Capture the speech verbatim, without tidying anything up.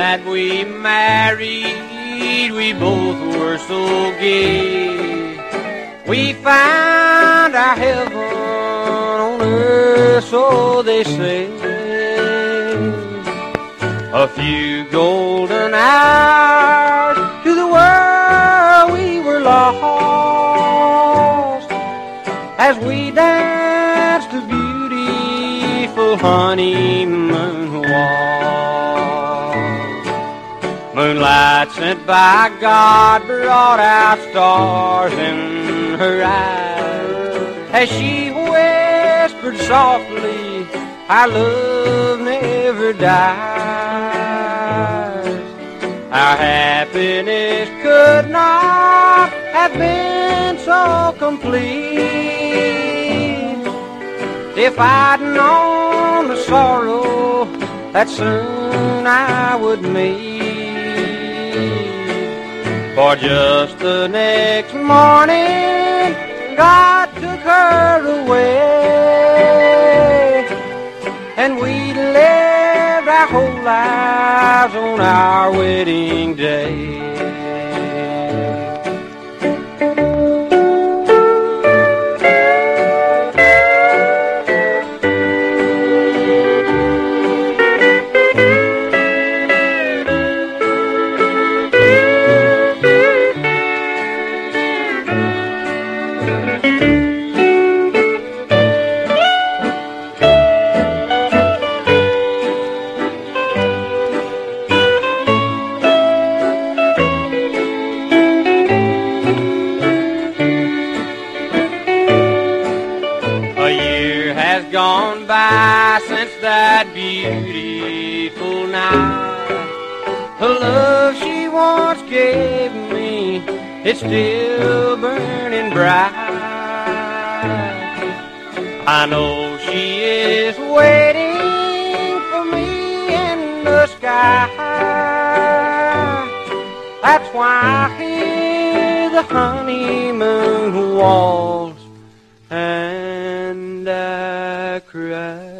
that we married, we both were so gay. We found our heaven on earth, so they say. A few golden hours to the world we were lost, as we danced a beautiful honeymoon walk. Moonlight sent by God brought out stars in her eyes, as she whispered softly, our love never dies. Our happiness could not have been so complete if I'd known the sorrow that soon I would meet. For just the next morning, God took her away, and we lived our whole lives on our wedding day. Gone by since that beautiful night. The love she once gave me, it's still burning bright. I know she is waiting for me in the sky. That's why I hear the honeymoon waltz and I cry.